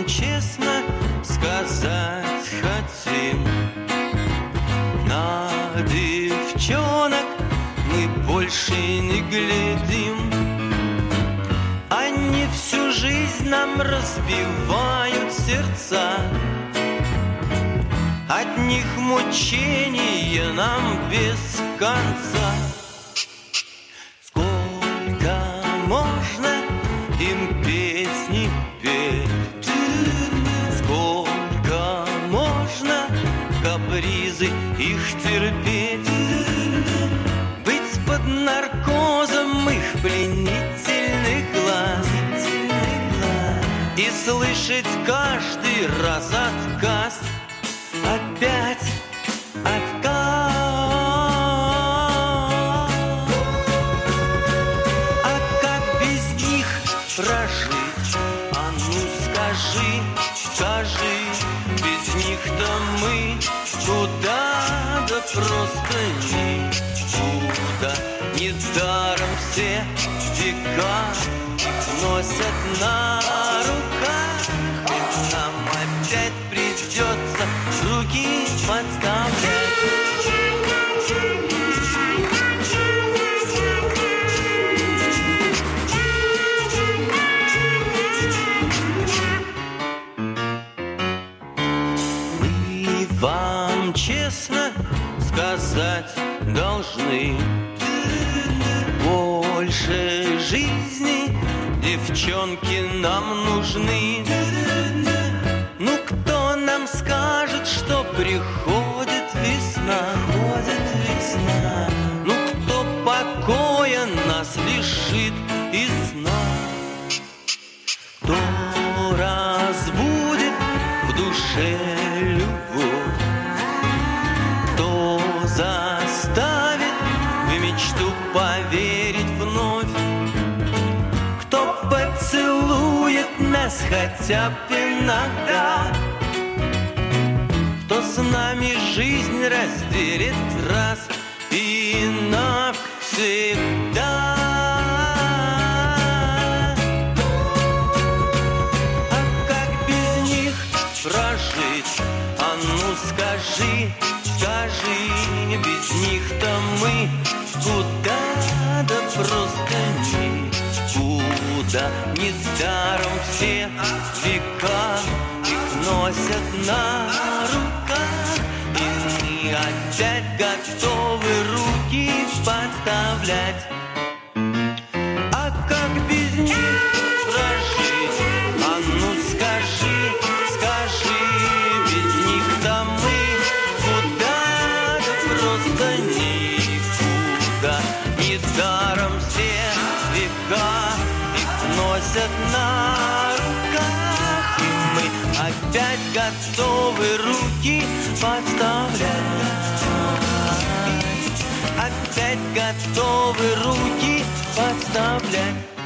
честно сказать хотим, на девчонок мы больше не глядим. Они всю жизнь нам разбивают сердца, от них мучения нам без конца. Сколько можно им песни петь, сколько можно капризы их терпеть, быть под наркозом их пленительных глаз и слышать каждый раз отказ. Опять отказ. А как без них прожить? А ну скажи, скажи, без них-то мы куда, да просто никуда. Недаром все века их носят на руках, ведь нам опять придется руки подставлять. Мы вам честно сказать должны, больше жизни девчонки нам нужны. Ну кто нам скажет, что приходит весна? Ну кто покоя нас лишит и сна? Кто разбудит в душе любовь? Кто заставит в мечту поверить вновь? Кто поцелует нас хотя бы иногда? Кто с нами жизнь разделит раз и навсегда? А как без них прожить? А ну скажи, скажи, без них-то мы куда, да просто никуда. Недаром все века их носят на руках, и мы опять готовы руки подставлять. А как без них прожить? А ну скажи, скажи, без них-то мы куда, да просто никуда. Недаром все века их носят на руках, и мы опять готовы руки подставлять. Опять готовы руки подставлять.